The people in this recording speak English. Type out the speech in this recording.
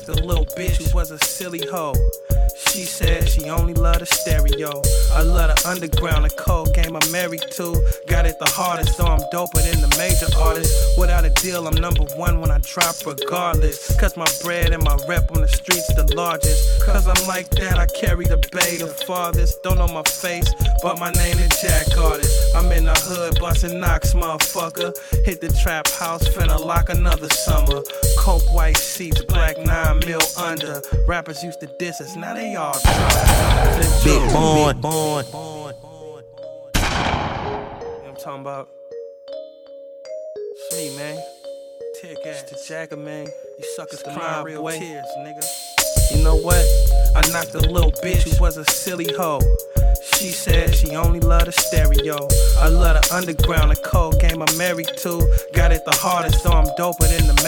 knocked a little bitch who was a silly hoe. She said she only loved the stereo. I love the underground, the cold game I'm married to. Got it the hardest, so I'm doper than the major artists. Without a deal, I'm #1 when I drop regardless. Cause my bread and my rep on the streets the largest. Cause I'm like that, I carry the bay the farthest. Don't know my face, but my name is Jack Artist. I'm in the hood, bustin' knocks, motherfucker. Hit the trap house, finna lock another summer. Coke white seats, black 9 mil under. Rappers used to diss us, now they all drunk. Big Born. You know what I'm talking about? It's me, man. Tear gas to Jagger, man. You suckers crying real tears, nigga. You know what? I knocked a little bitch who was a silly hoe. She said she only loved the stereo. I love the underground, the cold game I'm married to. Got it the hardest, so I'm doper than the